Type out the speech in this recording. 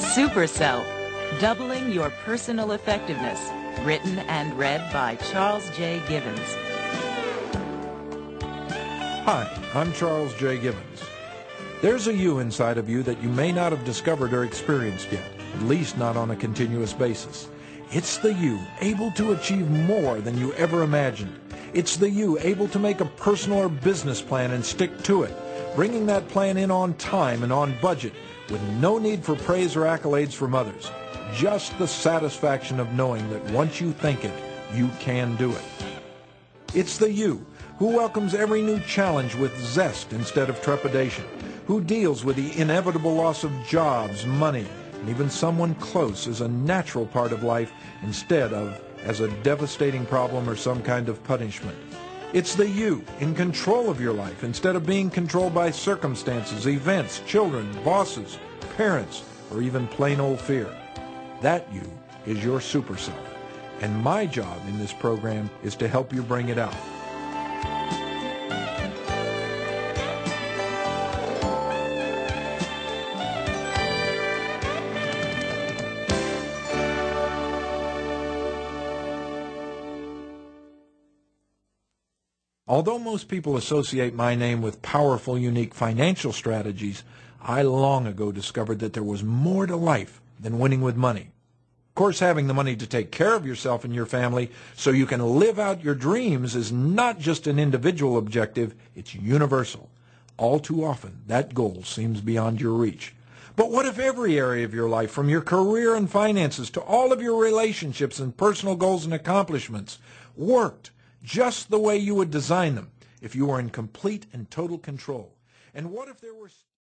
Super Self, Doubling Your Personal Effectiveness, written and read by Charles J. Givens. Hi, I'm Charles J. Givens. There's a you inside of you that you may not have discovered or experienced yet, at least not on a continuous basis. It's the you able to achieve more than you ever imagined. It's the you able to make a personal or business plan and stick to it, bringing that plan in on time and on budget with no need for praise or accolades from others. Just the satisfaction of knowing that once you think it, you can do it. It's the you who welcomes every new challenge with zest instead of trepidation, who deals with the inevitable loss of jobs, money, and even someone close as a natural part of life instead of as a devastating problem or some kind of punishment. It's the you in control of your life instead of being controlled by circumstances, events, children, bosses, parents, or even plain old fear. That you is your super self, and my job in this program is to help you bring it out. Although most people associate my name with powerful, unique financial strategies, I long ago discovered that there was more to life than winning with money. Of course, having the money to take care of yourself and your family so you can live out your dreams is not just an individual objective, it's universal. All too often, that goal seems beyond your reach. But what if every area of your life, from your career and finances to all of your relationships and personal goals and accomplishments, worked just the way you would design them if you were in complete and total control? And what if there were